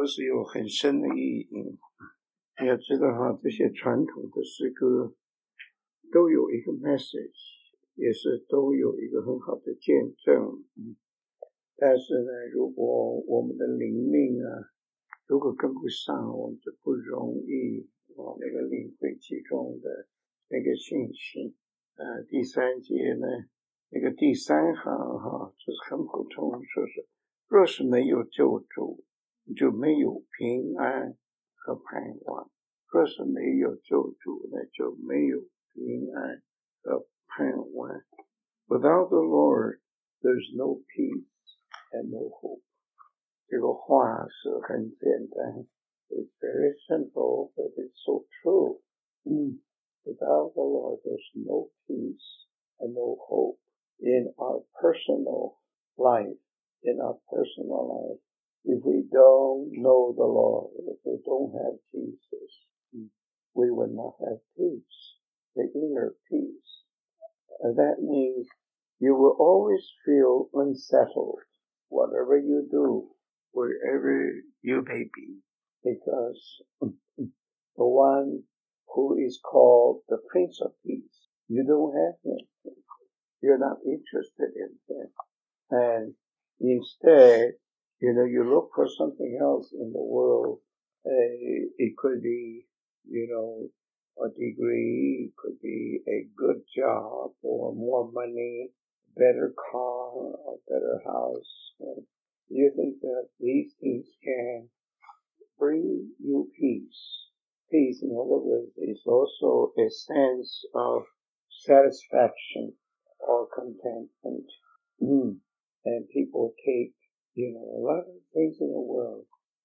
是有很深的意义。你要知道哈，这些传统的诗歌都有一个 message， 也是都有一个很好的见证。但是呢，如果我们的灵命如果跟不上，我们就不容易那个领会其中的那个信息。第三节呢，那个第三行就是很普通，说是若是没有救主，就没有平安和盼望。若是没有救主呢，就没有平安和盼望。Without the Lord, there's no peace and no hope. 这个话是很简单 ，It's very simple, but it's so true. Without the Lord, there's no peace and no hope in our personal life. In our personal life, if we don't know the Lord, if we don't have Jesus, we will not have peace, the inner peace. That means you will always feel unsettled, whatever you do, wherever you may be, because the one who is called the Prince of Peace, you don't have him. You're not interested in him. And instead, you look for something else in the world. It could be, a degree, it could be a good job or more money, better car, a better house. And you think that these things can bring you peace. Peace, in other words, is also a sense of satisfaction or contentment. And people take, a lot of things in the world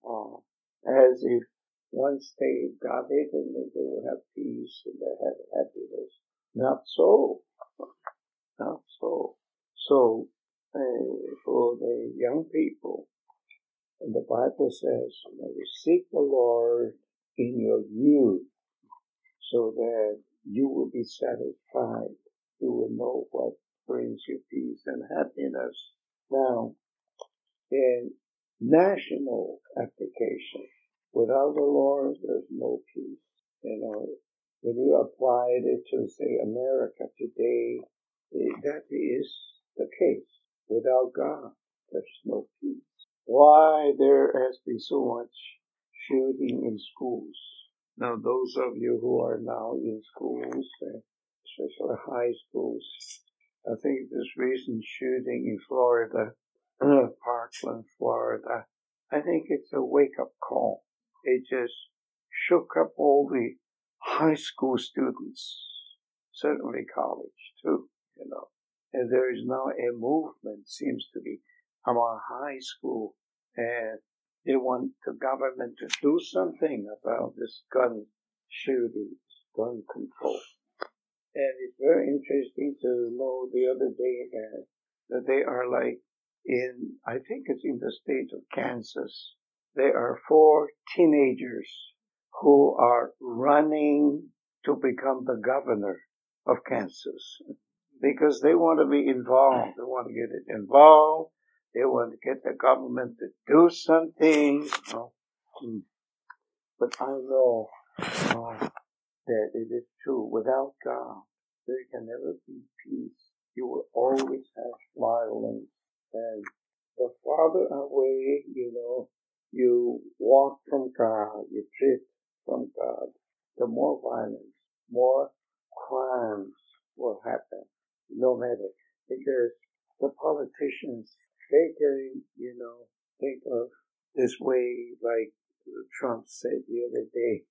as if once they got it and then they will have peace and they have happiness. Not so. Not so. So, for the young people, and the Bible says, you seek the Lord in your youth so that you will be satisfied. You will know what brings you peace and happiness. Now, in national application, without the Lord, there's no peace. When you apply it to, say, America today, that is the case. Without God, there's no peace. Why there has been so much shooting in schools? Now, those of you who are now in schools, especially high schools, I think this recent shooting in Florida, Parkland, Florida, I think it's a wake-up call. It just shook up all the high school students, certainly college too, And there is now a movement, seems to be, among high school, and they want the government to do something about this gun shooting, gun control. And it's very interesting to know the other day that they are I think it's in the state of Kansas, there are 4 teenagers who are running to become the governor of Kansas because they want to be involved. They want to get it involved. They want to get the government to do something. But I know that it is true. Without God, there can never be peace. You will always have violence. And the farther away, you walk from God, you drift from God, the more violence, more crimes will happen, no matter. Because the politicians, they can, think of this way, like Trump said the other day.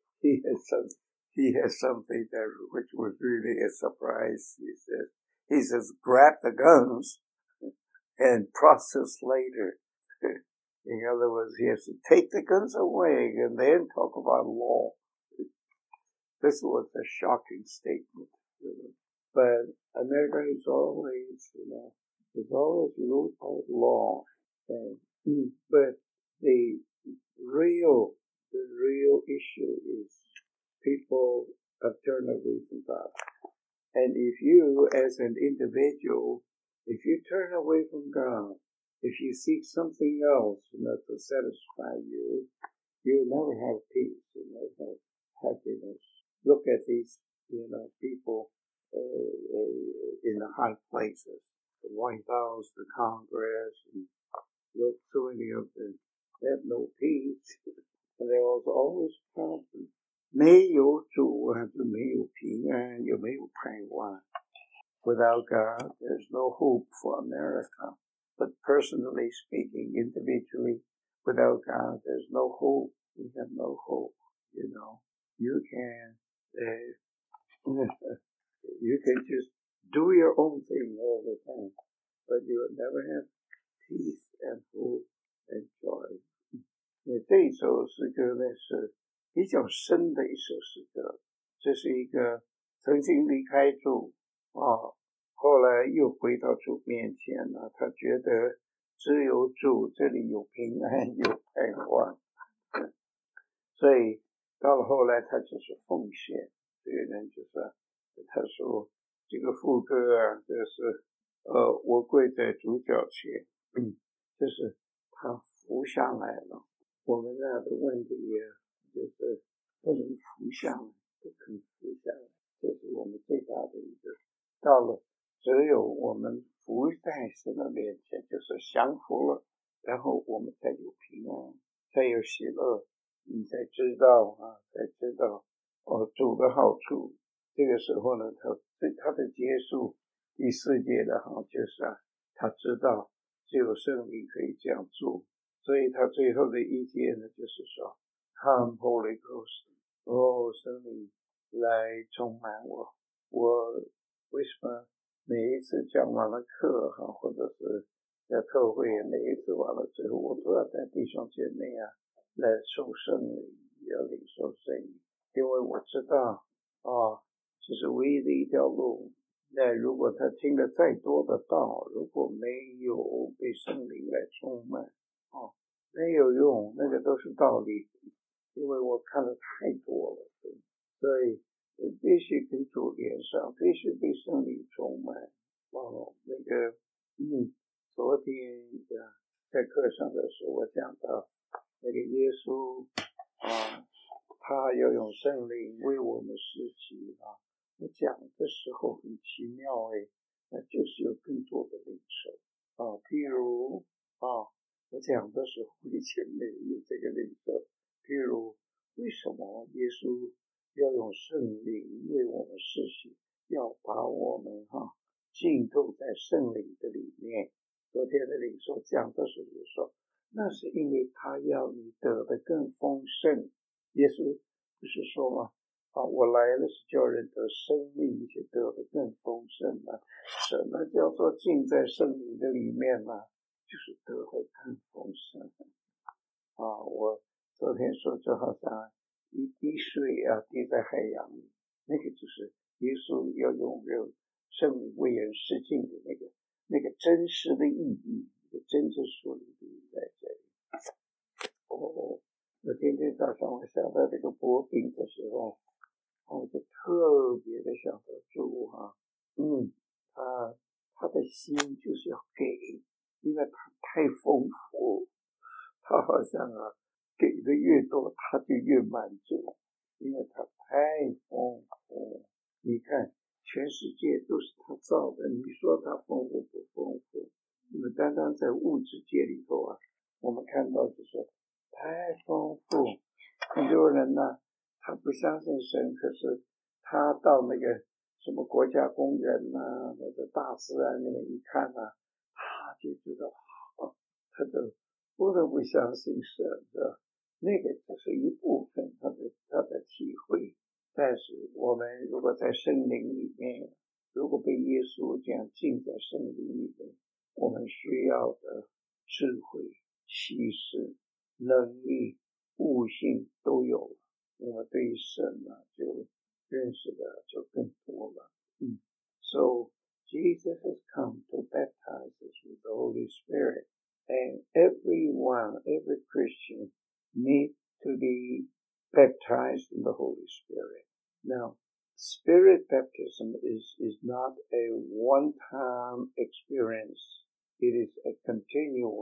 He has something which was really a surprise. He says, grab the guns and process later. In other words, he has to take the guns away and then talk about law. This was a shocking statement. But America is always, it's always ruled by law. But the real issue is people have turned away from God. And if you, as an individual, if you turn away from God, If you seek something else, to satisfy you, you'll never have peace. You'll never have happiness. Look at these, people in the high places, the White House, the Congress, and look, so many of them, they have no peace. And there was always problems. 没有主啊，就没有平安，也没有盼望。Without God, there's no hope for America. But personally speaking, individually, without God, there's no hope. We have no hope. You can you can just do your own thing all the time, but you will never have peace and hope and joy. 这一首诗歌呢是比较深的一首诗歌，这是一个曾经离开主后来又回到主面前了，他觉得只有主这里有平安有盼望，所以到了后来他就是奉献，这个人就是他说这个副歌啊，就是我跪在主脚前，就是他服下来了。我们那的问题就是不能服下来，不肯服下来，这是我们最大的一个。到了只有我们服在神的面前，就是降服了，然后我们才有平安，才有喜乐，你才知道主的好处。这个时候呢，他的结束第4节的就是他知道只有圣灵可以这样做，所以他最后的1节呢，就是说 Come Holy Ghost， 圣灵来充满我。我为什么每一次讲完了课或者是在特会每一次完了之后，我都要带弟兄姐妹来受圣灵，要领受圣灵，因为我知道这是唯一的一条路。那如果他听了再多的道，如果没有被圣灵来充满没有用，那个都是道理，因为我看了太多了，所以必须跟主连上，必须被圣灵充满。昨天在课上的时候，我讲到那个耶稣他要用圣灵为我们施洗我讲的时候很奇妙那就是有更多的领受譬如我讲的时候以前没有这个领受，譬如为什么耶稣要用圣灵为我们施洗，要把我们浸透在圣灵的里面。昨天的领受讲的时候就说，那是因为他要你得的更丰盛。耶稣不是说吗我来了是叫人得生命，且得的更丰盛什么叫做浸在圣灵的里面呢？就是得的更丰盛我昨天说就好像一滴水滴在海洋里，那个就是耶稣要用圣灵为人施浸的那个真实的意义，真正属灵的意义在这里。我今天早上我想到这个薄饼的时候，我就特别的想到主他的心就是要给，因为他太丰富，他好像给的越多他就越满足，因为他太丰富。你看全世界都是他造的，你说他丰富不丰富？因为单单在物质界里头我们看到就是太丰富。很多人他不相信神，可是他到那个什么国家公园那个大自然里面一看他就知道他就不得不相信神的，那个只是一部分他的体会。但是我们如果在圣灵里面，如果被耶稣这样浸在圣灵里面，我们需要的智慧、启示、能力、悟性都有了，我们对神就认识的就更多了。So Jesus has come to baptize us with the Holy Spirit, and every Christian needs to be baptized in the Holy Spirit. Now, Spirit baptism is not a one-time experience. It is a continual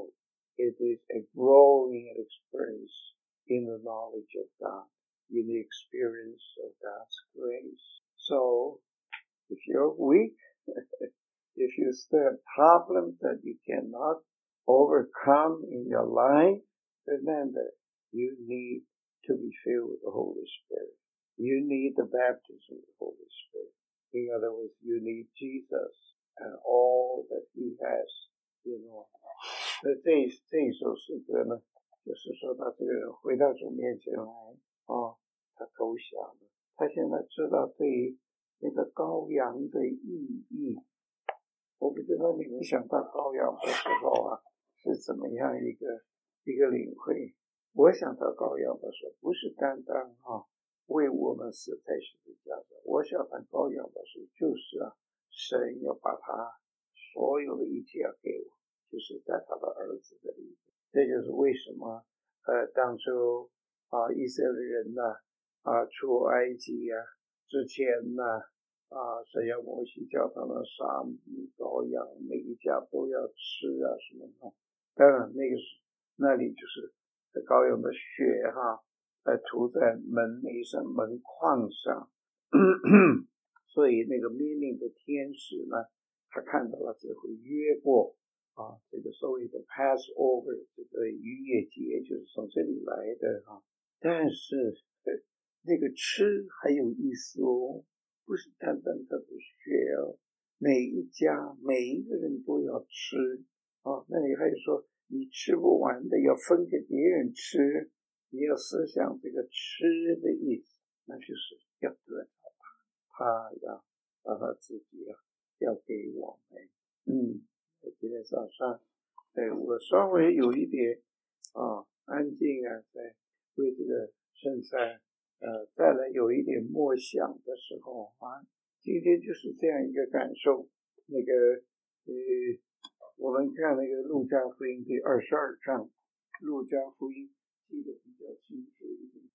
the problem that you cannot overcome in your life, remember, you need to be filled with the Holy Spirit. You need the baptism of the Holy Spirit. In other words, you need Jesus and all that He has, you know. 所以这一首诗歌呢，就是说到这个人回到主面前来他投降了，他现在知道对于那个羔羊的意义。我不知道你们想到羔羊的时候是怎么样一个领会。我想到羔羊的时候，不是单单为我们死在十字架上，我想到羔羊的时候，就是神要把他所有的一切要给我，就是在他的儿子的里面。这就是为什么当初以色列人出埃及之前神要摩西叫他们杀羔羊，每一家都要吃什么的。当然那里就是羔羊的血涂在门楣上门框上所以那个命令的天使呢，他看到了这回约过这个所谓的 Passover 这个逾越节就是从这里来的但是那个吃还有意思不是单单他的血每一家每一个人都要吃那里还有说你吃不完的要分给别人吃，你要思想这个吃的意思，那就是要得到他要把他自己要给我们。今天早上我稍微有一点安静在为这个圣餐再来有一点默想的时候今天就是这样一个感受。那个我们看那个路加福音第22章，路加福音记得比较清楚一点。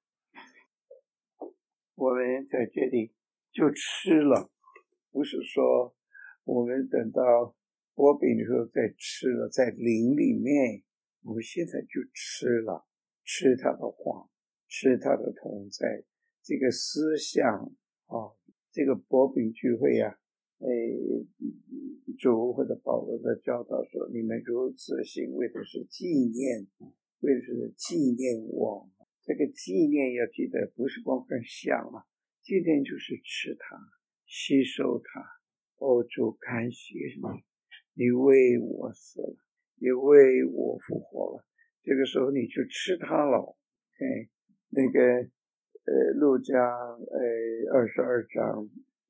我们在这里就吃了，不是说我们等到擘饼的时候再吃了，在灵里面我们现在就吃了，吃他的话，吃他的同在，这个思想这个擘饼聚会主或者保罗的教导说，你们如此行为的是纪念，为的是纪念我。这个纪念要记得不是光看想纪念就是吃它，吸收它。主感谢你为我死了，也为我复活了，这个时候你就吃它了。那个路加22章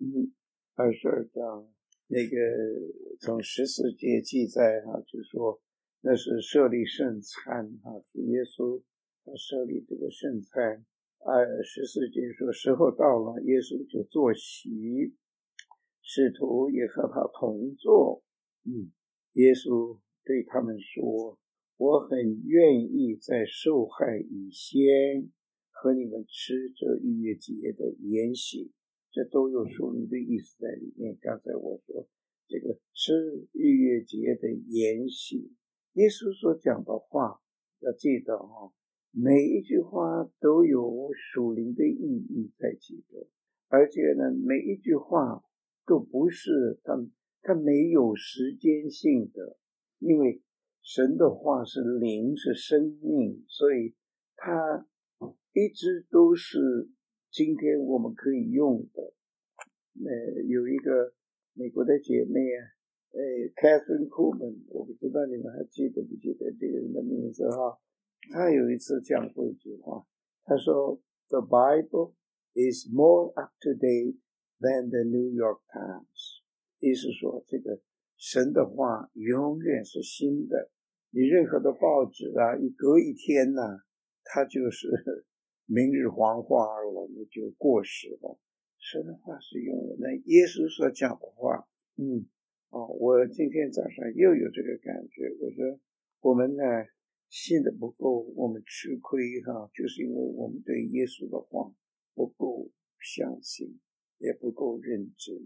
22章那个从14节记载就说那是设立圣餐是耶稣设立这个圣餐14节说时候到了，耶稣就坐席，使徒也和他同坐。耶稣对他们说，我很愿意在受害以先和你们吃这逾越节的筵席，这都有属灵的意思在里面。刚才我说这个吃逾越节的筵席，耶稣所讲的话要记得每一句话都有属灵的意义在其中，而且呢每一句话都不是它没有时间性的，因为神的话是灵是生命，所以它一直都是今天我们可以用的。有一个美国的姐妹Catherine Kuhlman， 我不知道你们还记得不记得这个人的名字她有一次讲过一句话，她说 The Bible is more up to date than the New York Times， 意思说这个神的话永远是新的，你任何的报纸一隔一天它就是明日黄花了，那就过时了。神的话是永远的，耶稣所讲的话我今天早上又有这个感觉，我说我们信的不够，我们吃亏就是因为我们对耶稣的话不够相信，也不够认真。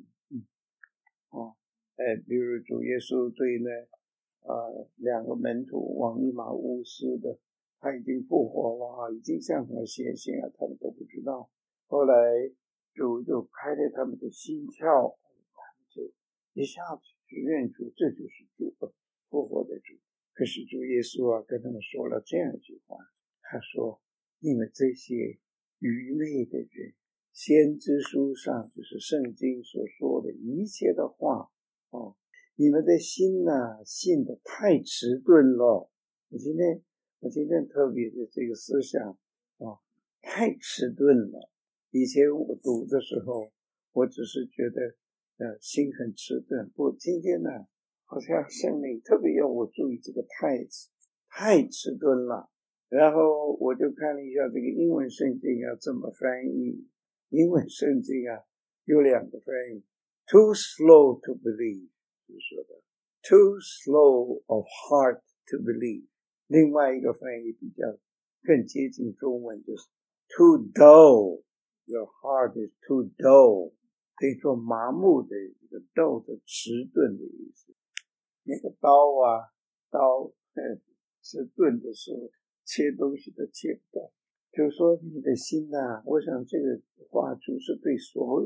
比如主耶稣对两个门徒往以马乌斯的，他已经复活了已经向他们显现他们都不知道。后来主就开了他们的心窍，他们就一下子认出这就是主，复活的主。可是主耶稣啊，跟他们说了这样一句话，他说：你们这些愚昧的人，先知书上就是圣经所说的一切的话你们的心信得太迟钝了。我今天特别的这个思想太迟钝了。以前我读的时候，我只是觉得心很迟钝。不，今天呢，好像圣灵特别要我注意这个太迟钝了。然后我就看了一下这个英文圣经要怎么翻译。英文圣经有两个翻译 ，too slow to believe 就是说的 too slow of heart to believe。另外一个翻译比较更接近中文，就是 too dull。Your heart is too dull， 可以说麻木的一个 dull 的迟钝的意思。那个刀是钝的时候，切东西都切不到。就是说你的心我想这个话主是对所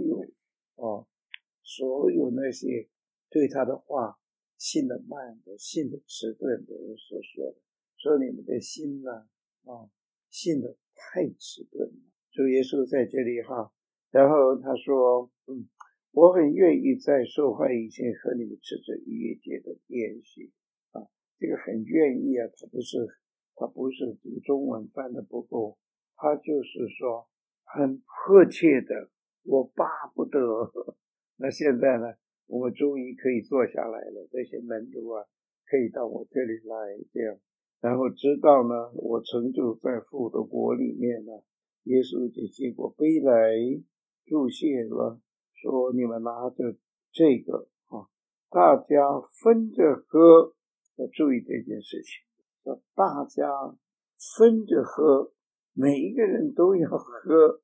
有那些对他的话信得慢的、信得迟钝的人所说的，说你们的心信得太迟钝了。主耶稣在这里然后他说我很愿意在受害以前和你们吃着逾越节的宴席这个很愿意他不是这个中文翻的不够，他就是说很迫切的，我巴不得。那现在呢，我们终于可以坐下来了，这些门徒可以到我这里来这样，然后知道呢，我成就在父的国里面呢。耶稣就接过杯来祝谢了，说你们拿着这个大家分着喝。要注意这件事情，说大家分着喝，每一个人都要喝。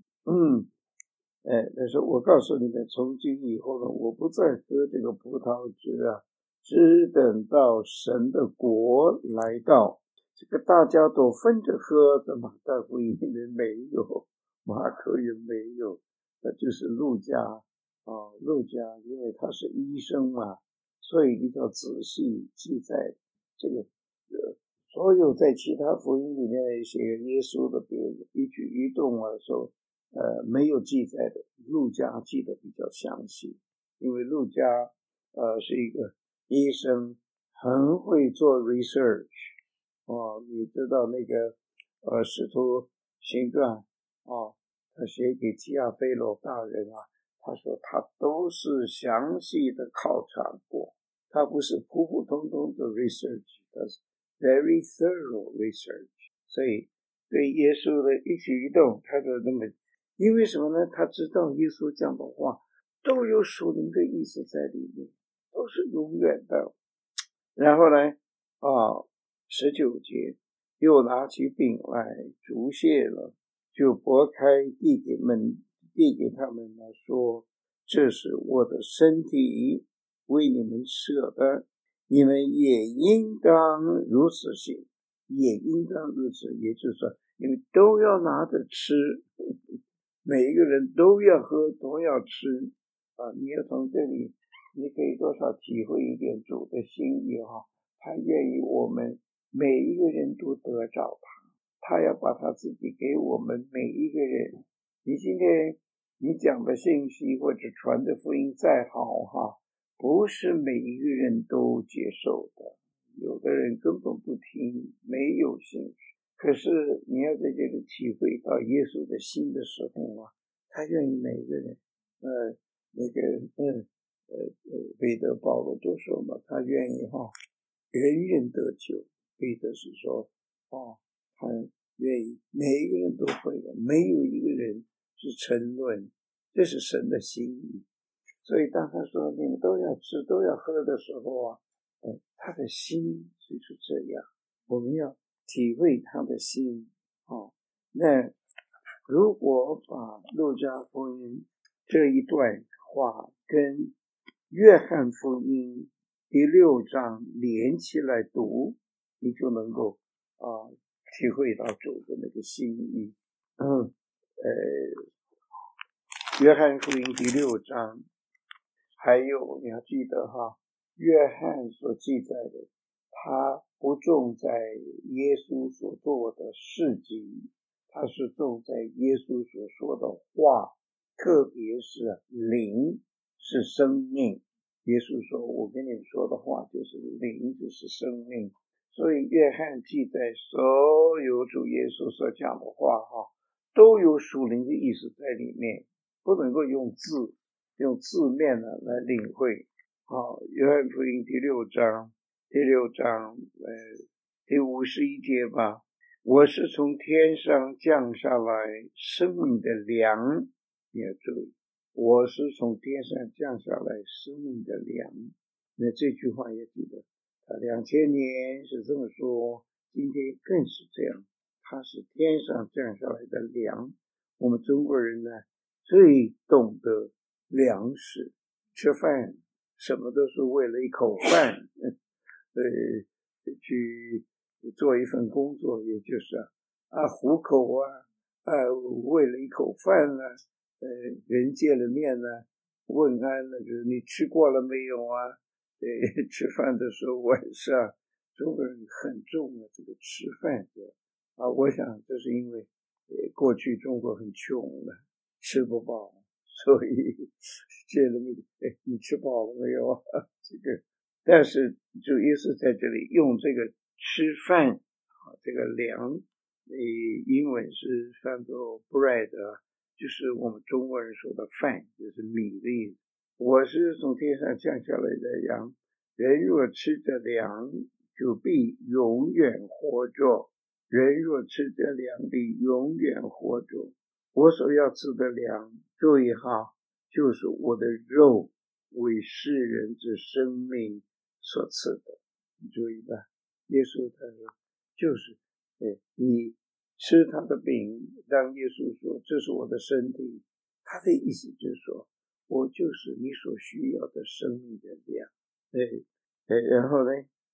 但是我告诉你们，从今以后呢，我不再喝这个葡萄汁只等到神的国来到。这个大家都分着喝的马太福音里面没有，马可也没有，那就是路加因为他是医生嘛，所以比较仔细记载这个所有在其他福音里面的一些耶稣的比如一举一动说没有记载的，路加记得比较详细，因为路加是一个医生，很会做 research。你知道那个使徒行传他写给提亚非罗大人他说他都是详细的考察过，他不是普普通通的 research， 他是 very thorough research。 所以对耶稣的一举一动他就那么，因为什么呢？他知道耶稣讲的话都有属灵的意思在里面，都是永远的。然后呢19节，又拿起饼来祝谢了，就拨开递给他们说，这是我的身体，为你们舍的，你们也应当如此行。也应当如此，也就是说你们都要拿着吃，每一个人都要喝，都要吃你要从这里你可以多少体会一点主的心意他愿意我们每一个人都得着他要把他自己给我们每一个人。你今天你讲的信息或者传的福音再好不是每一个人都接受的，有的人根本不听，没有兴趣。可是你要在这里体会到耶稣的心的时候他愿意每个人彼得保罗都说嘛，他愿意人人得救。彼得是说他愿意每一个人都会的，没有一个人是沉沦，这是神的心意。所以当他说你们都要吃都要喝的时候他的心就是这样，我们要体会他的心那如果把路加福音这一段话跟约翰福音第6章连起来读，你就能够体会到主的那个心意。约翰福音第6章，还有你要记得约翰所记载的，他不重在耶稣所做的事迹，他是重在耶稣所说的话，特别是灵，是生命。耶稣说，我跟你们说的话就是灵，就是生命。所以约翰记载所有主耶稣所讲的话都有属灵的意思在里面，不能够用字面来领会。约翰福音第六章第51节吧，我是从天上降下来生命的粮，你要注意，我是从天上降下来生命的粮。那这句话也记得，他2000年是这么说，今天更是这样，他是天上降下来的粮。我们中国人呢，最懂得粮食，吃饭什么都是为了一口饭，去做一份工作，也就是糊口为了一口饭人见了面呢，问安了，就是你吃过了没有吃饭的时候晚上，中国人很重这个吃饭我想这是因为过去中国很穷了，吃不饱，所以见了面你吃饱了没有这个，但是主耶稣在这里用这个吃饭这个粮，英文是翻作 bread， 就是我们中国人说的饭，就是米的意思。我是从天上降下来的粮，人若吃这粮，就必永远活着。人若吃这粮，必永远活着。我所要吃的粮，注意就是我的肉，为世人之生命所赐的。你注意吧，耶稣他说，就是你吃他的饼，当耶稣说这是我的身体，他的意思就是说，我就是你所需要的生命的粮。然后呢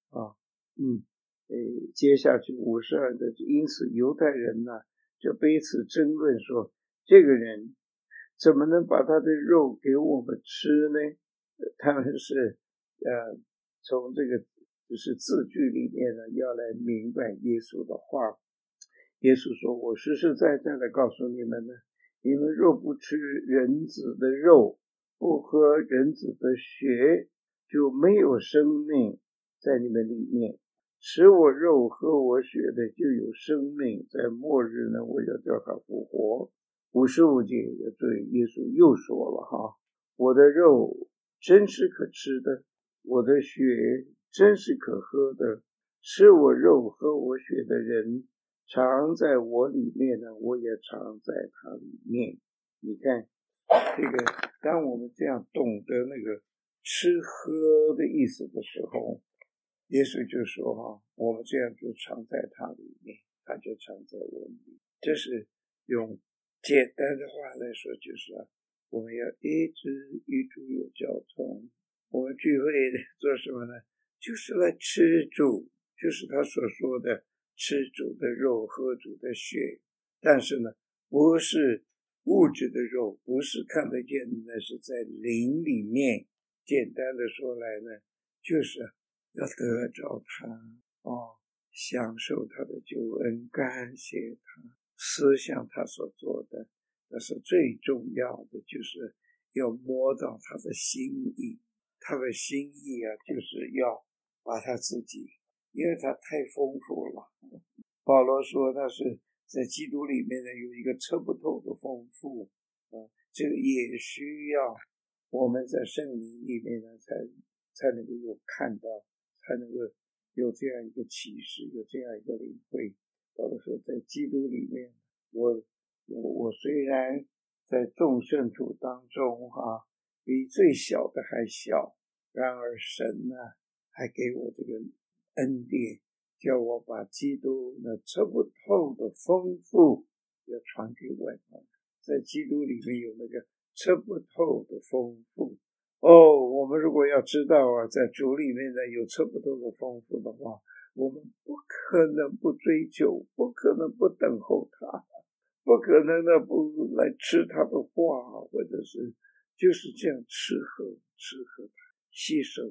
接下去52的，因此犹太人呢就彼此争论说，这个人怎么能把他的肉给我们吃呢？他们是从这个就是字句里面呢要来明白耶稣的话。耶稣说，我实实在在的告诉你们呢，你们若不吃人子的肉，不喝人子的血，就没有生命在你们里面。吃我肉喝我血的就有生命，在末日呢我要叫他复活。55节对耶稣又说了我的肉真是可吃的，我的血真是可喝的，吃我肉喝我血的人常在我里面呢，我也常在他里面。你看这个，当我们这样懂得那个吃喝的意思的时候，耶稣就说我们这样就常在他里面，他就常在我们里面。这是用简单的话来说，就是我们要一直与主有交通。我们聚会做什么呢？就是来吃主，就是他所说的吃主的肉喝主的血。但是呢，不是物质的肉，不是看得见的，那是在灵里面。简单的说来呢，就是要得着他享受他的救恩，感谢他，思想他所做的。但是最重要的就是要摸到他的心意，他的心意就是要把他自己，因为他太丰富了。保罗说他是在基督里面呢有一个测不透的丰富这个也需要我们在圣灵里面呢才能够有看到，才能够有这样一个启示，有这样一个领会。保罗说在基督里面，我虽然在众圣徒当中比最小的还小，然而神呢还给我这个恩典，叫我把基督那测不透的丰富要传给外邦人。在基督里面有那个测不透的丰富我们如果要知道在主里面呢有测不透的丰富的话，我们不可能不追求，不可能不等候他，不可能的不来吃他的话，或者是就是这样吃喝他，吸收他。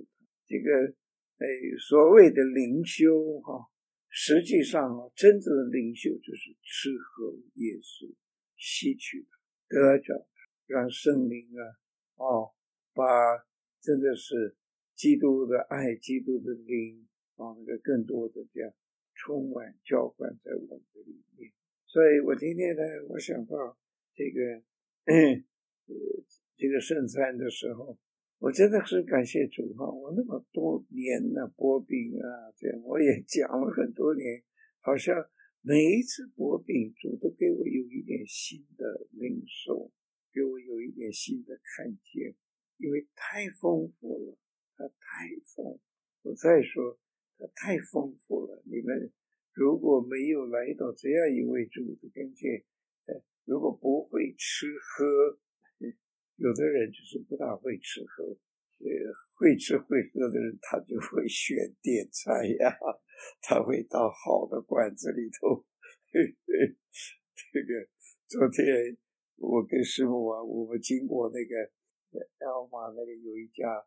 这个所谓的灵修实际上真正的灵修就是吃喝耶稣，吸取得着，让圣灵把真的是基督的爱，基督的灵那个更多的这样充满浇灌在我们的里面。所以我今天呢，我想到这个圣餐的时候，我真的是感谢主我那么多年薄饼这样我也讲了很多年，好像每一次薄饼主都给我有一点新的领受，给我有一点新的看见，因为太丰富了，它太丰富。我再说它太丰富了，你们如果没有来到这样一位主的跟前，如果不会吃喝，有的人就是不大会吃喝，会吃会喝的人他就会选点菜呀，他会到好的馆子里头。这个昨天我跟师母我们经过那个Alma那个有一家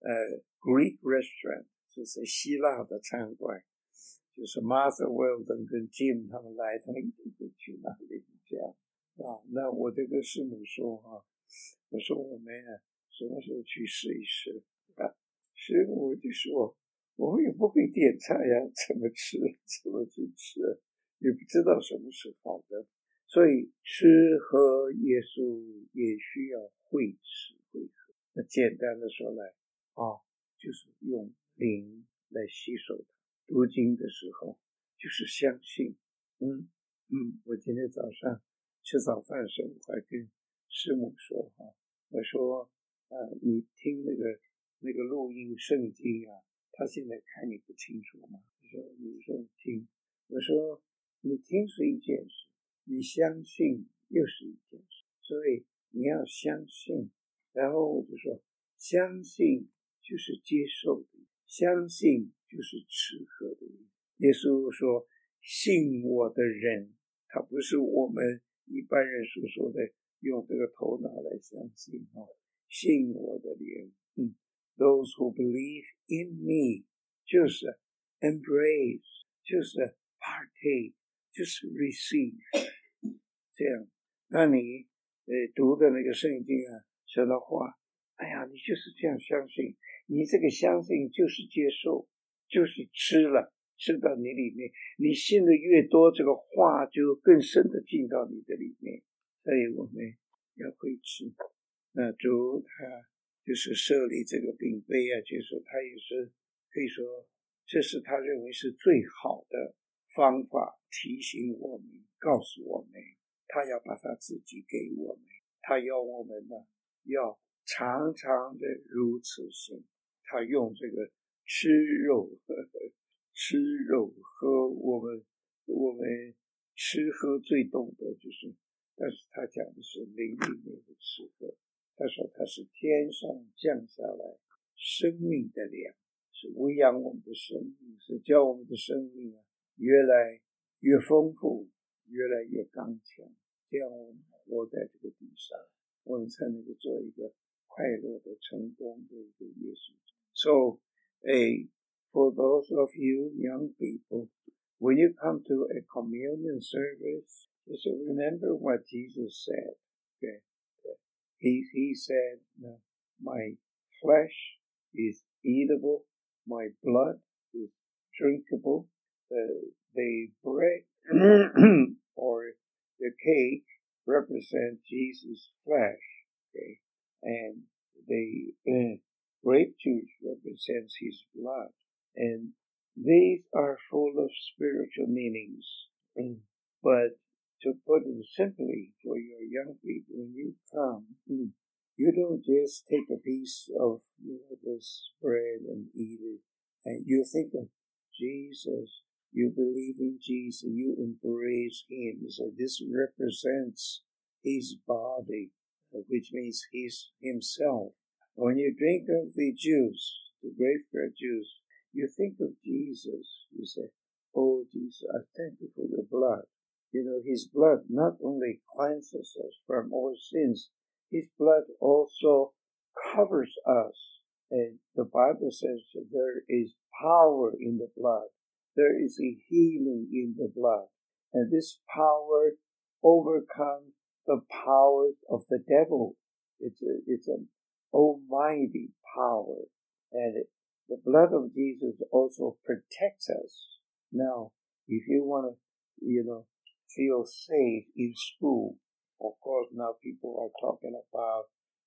Greek restaurant， 就是希腊的餐馆，就是 Martha Weldon 跟 Jim 他们来，他们一定会去那里这样那我就跟师母说我说我们什么时候去试一试师母就说我们也不会点菜呀，怎么吃怎么去吃，也不知道什么是好的。所以吃喝耶稣也需要会吃会喝。那简单的说来就是用灵来吸收它。读经的时候就是相信。我今天早上吃早饭的时候我还跟师母说我说你听那个录音圣经他现在看你不清楚吗？你说你听，我说你听是一件事，你相信又是一件事，所以你要相信。然后我就说相信就是接受的，相信就是吃喝的。耶稣说信我的人，他不是我们一般人所说的用这个头脑来相信信我的人Those who believe in me 就是 embrace 就是 partake 就是 receive 这样。那你读的那个圣经说的话，哎呀你就是这样相信，你这个相信就是接受，就是吃到你里面，你信的越多，这个话就更深的进到你的里面。所以我们要会吃。那主他就是设立这个饼杯就是他也是可以说这是他认为是最好的方法，提醒我们告诉我们他要把他自己给我们，他要我们要常常的如此行。他用这个吃肉喝，我们吃喝最懂得就是，但是他讲的是灵里面的吃喝。他说他是天上降下来生命的粮，是喂养我们的生命，是叫我们的生命越来越丰富，越来越刚强，这样我们活在这个地上，我们才能够做一个快乐的成功的一个耶稣。So for those of you young people, when you come to a communion service, just remember what Jesus said. Okay. He said, my flesh is eatable, my blood is drinkable. The bread or the cake represent Jesus' flesh, okay, and the grape juice represents his blood, and these are full of spiritual meanings. But to put it simply for your young people, when you come, you don't just take a piece of this bread and eat it, and you think of Jesus, you believe in Jesus, you embrace him. So this represents his body, which means he's himself. When you drink of the juice, the grapefruit juice, you think of Jesus. You say, oh Jesus, I thank you for your blood. His blood not only cleanses us from our sins, his blood also covers us And the Bible says there is power in the blood. There is a healing in the blood. And this power overcomes the power of the devil. It's an almighty power. And the blood of Jesus also protects us. Now, if you want to, feel safe in school, of course, now people are talking about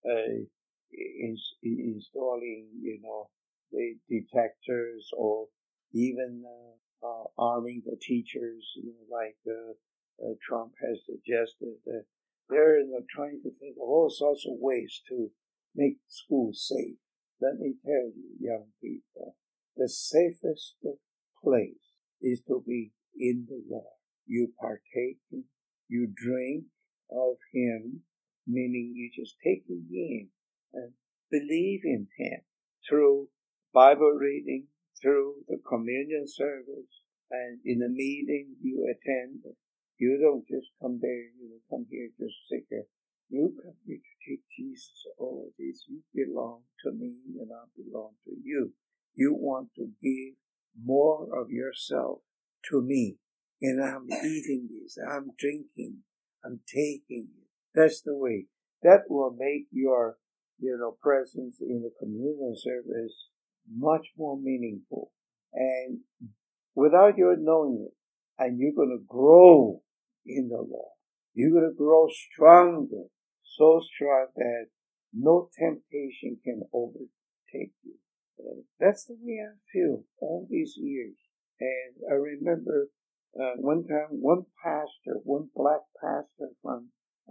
installing, the detectors, or even arming the teachers, like Trump has suggested. They're trying to think of all sorts of ways to make schools safe. Let me tell you, young people, the safest place is to be in the Lord. You partake, you drink of Him, meaning you just take Him in and believe in Him through Bible reading, through the communion service, and in the meeting you attend. You don't just come there, come here just sit there. You come here to take Jesus all this. You belong to me and I belong to you. You want to give more of yourself to me. And I'm eating this, I'm drinking, I'm taking it. That's the way. That will make your, presence in the communion service much more meaningful. And without your knowing it, and you're going to grow in the Lord. You're going to grow stronger, so strong that no temptation can overtake you. And that's the way I feel all these years. And I remember one time, one black pastor from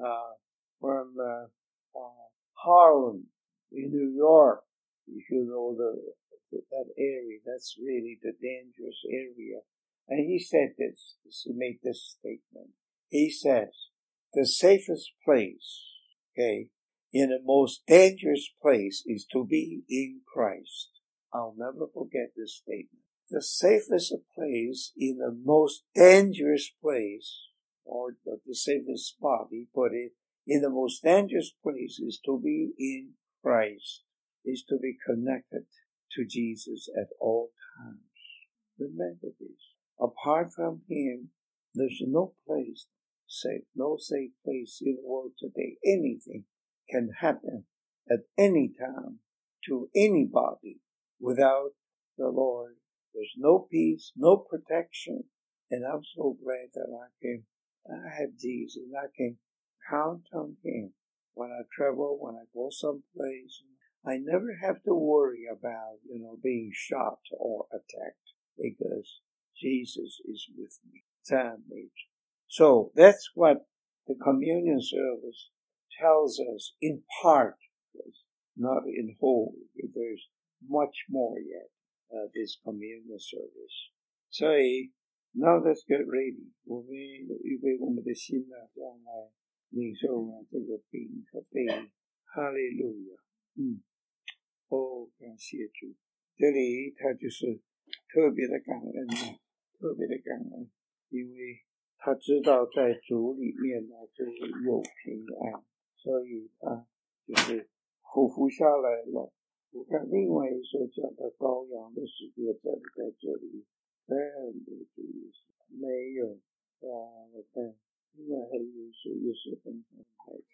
Harlem in New York. If you know that area, that's really the dangerous area. And he said this, he made this statement. He says, the safest place, in the most dangerous place is to be in Christ. I'll never forget this statement. The safest place in the most dangerous place, or the safest spot, he put it, in the most dangerous place is to be in Christ, is to be connected to Jesus at all times. Remember this. Apart from Him, there's no place safe, no safe place in the world today. Anything can happen at any time to anybody without the Lord. There's no peace, no protection. And I'm so glad that I have Jesus, and I can count on Him when I travel, when I go someplace. I never have to worry about, being shot or attacked, because Jesus is with me. So that's what the communion service tells us in part, not in whole. There's much more yet, this communion service. So now let's get ready. 我们预备我们的心呢，这样来领受这个饼和杯。哈利路亚。感谢主。这里他就是特别的感恩，特别的感恩，因为他知道在主里面呢就有平安，所以他就是匍匐下来了。我看另外一首讲的羔羊的诗歌在这里，没有我看另外还有一首也是很好的。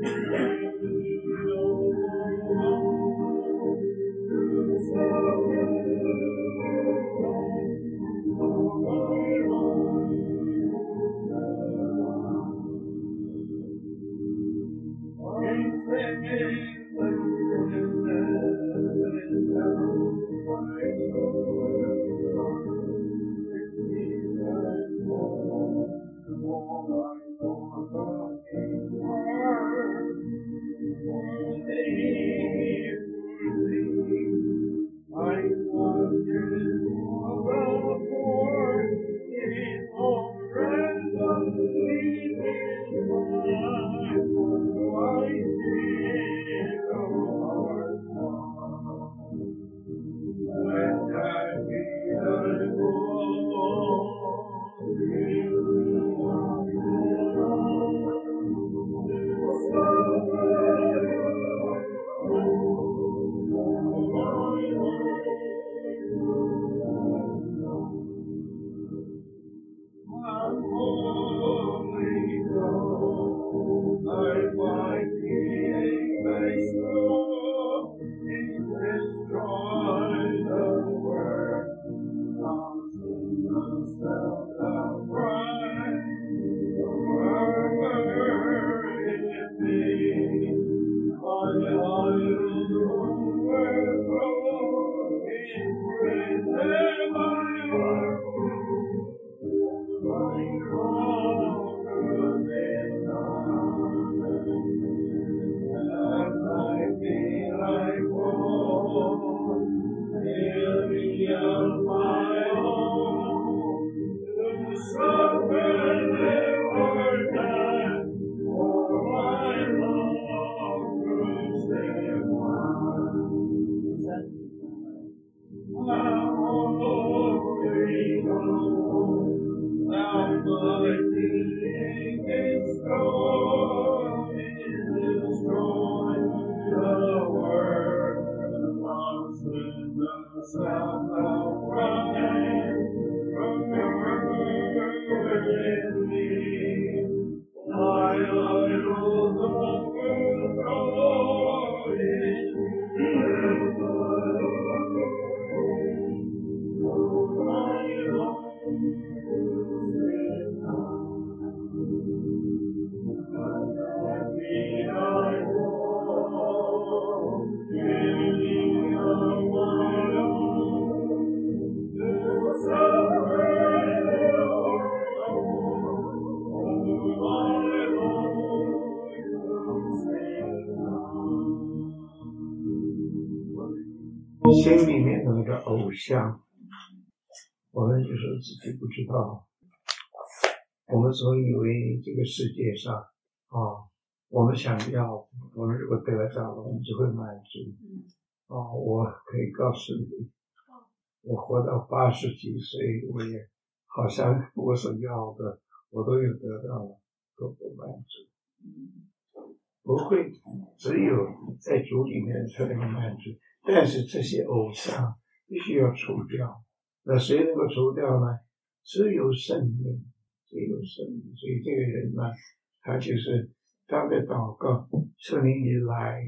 心里面的那个偶像，我们有时候自己不知道。我们总以为这个世界上我们想要，我们如果得到了，我们就会满足。我可以告诉你，我活到80几岁，我也好像我所要的我都有得到了，都不满足。不会，只有在主里面才能够满足。但是这些偶像必须要除掉。那谁能够除掉呢？只有圣灵，只有圣灵。所以这个人呢，他就是他的祷告，圣灵你来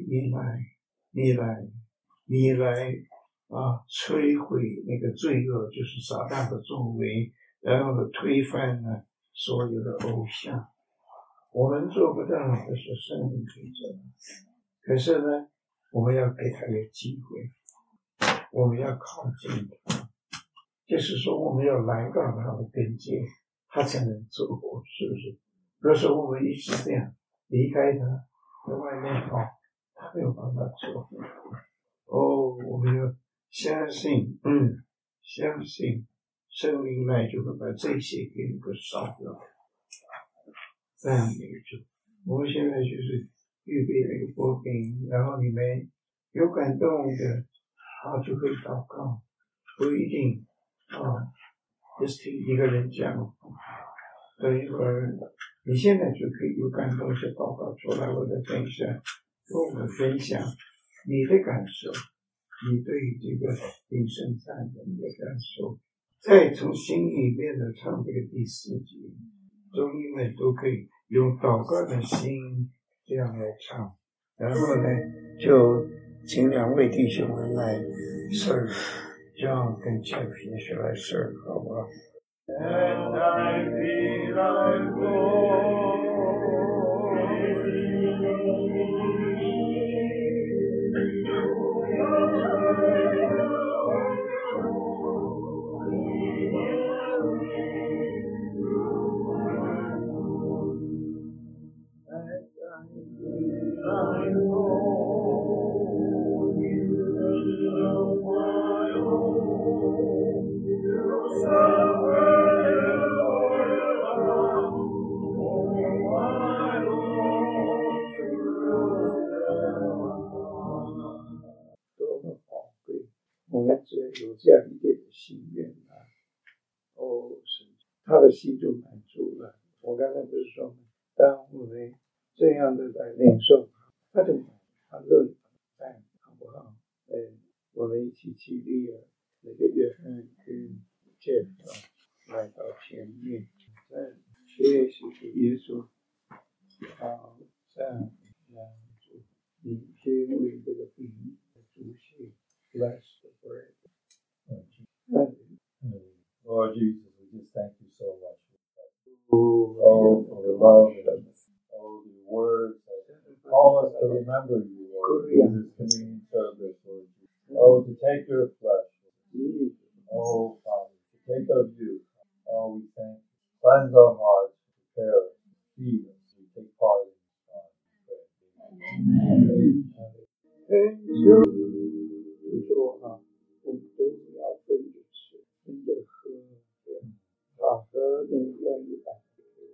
摧毁那个罪恶，就是撒旦的作为，然后呢推翻呢所有的偶像。我们做不到，这是圣灵可以做到。可是呢，我们要给他有机会，我们要靠近他，就是说我们要来到他的跟前，他才能做活，是不是？如果说我们一直这样离开他，在外面他没有办法做。我们要相信，相信圣灵来就会把这些给能够烧掉。这样一个主，我们现在就是预备那个波饼，然后你们有感动的，就可以祷告，不一定就是听一个人讲，等一会儿你现在就可以有感动就祷告出来，我的分享，跟我们分享你的感受，你对这个灵圣餐的你的感受，再从心里面的唱这个第4节，众你们都可以用祷告的心这样来唱，然后呢，就请2位弟兄们来 serve， John 跟 Jeff 也是来 serve， 好不好？ And I feel like我们只要有这样一点的心愿啊，神，他的心就满足了。我刚才不是说吗？当我们这样的来领受，他就他乐意在，好不好？我们一起激励了那个约翰跟 Jeff 来到前面，学习耶稣，好，这样主，你先为这个饼主席 bless the bread. Lord Jesus, we just thank you so much. Oh, for the love and the words that call us to remember you, Lord, in this communion service, Lord Jesus. Oh, to take your flesh. Oh, Father, to take of you. Oh, we thank you. Cleanse our hearts, prepare us, feed us, we take part in this time. Amen. Thank you. 就说啊，我们都要分着吃，分着喝，这样啊，和人愿意来，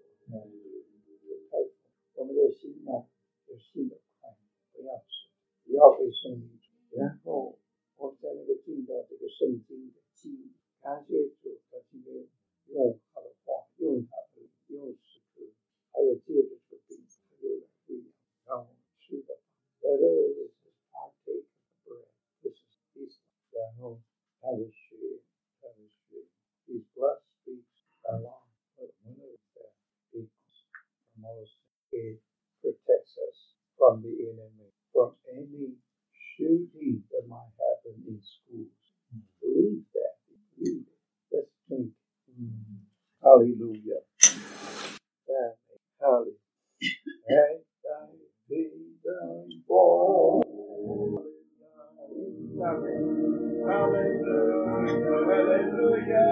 我们的心呢，有心的快，不要吃，不要被圣灵主。然后我们在那个进到这个圣经的经，感谢主，他今天用他的话，用他的用诗歌，还有借着这个饼，他又来喂养，让我们吃的。Let us partake of the bread. This is his. 然后他的血，his blood speaks along with one of the things from us. It protects us from the enemy, from any shooting that might happen in schools. Believe that. Believe it. Let's drink. Hallelujah. Hallelujah. And thy kingdom fall. Hallelujah. Hallelujah.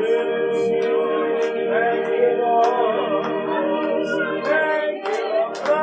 Thank you,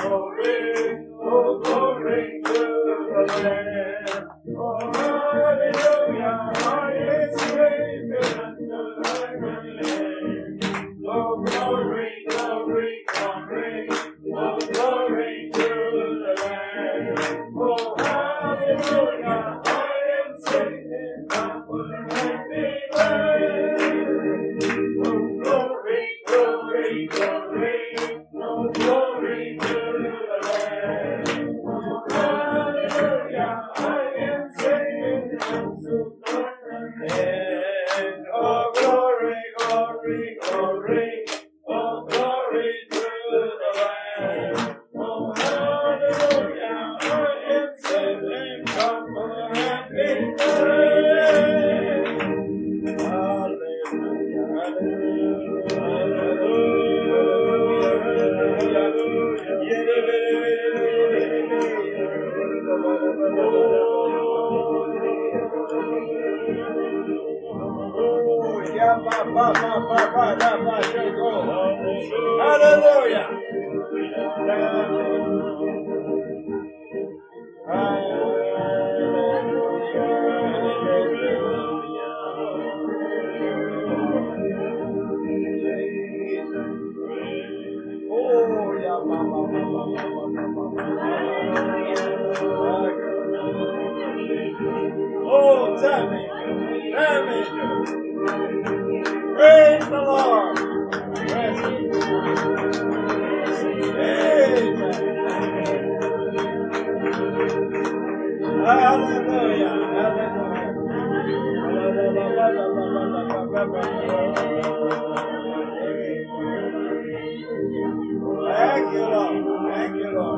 Praise the Lord. Hallelujah. Thank you, Lord. Thank you, Lord.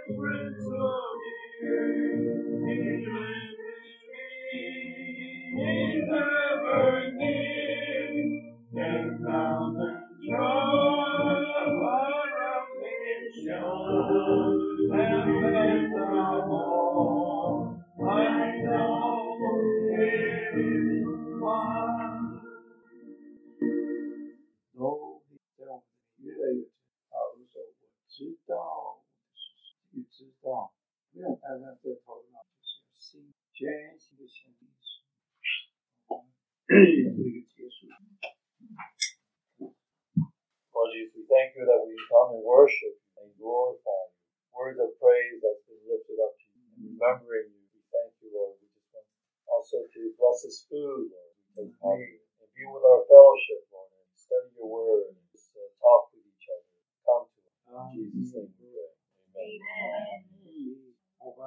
Prince of Years, He lives in me, He's ever near. 10,000 stars around me shine, and that's all I know is mine. 都在我们越来越如说我知道你知道，不要单单在头脑，就是心全心的相信。做一个结束。Lord Jesus, we thank you that we can come and worship you and glorify you. Words of praise that's been lifted up to you. And remembering you, we thank you, Lord. We just want also to bless this food, Lord. We take part of it. And be with our fellowship, Lord, and study your word and just talk with each other. Come to us. In Jesus' name.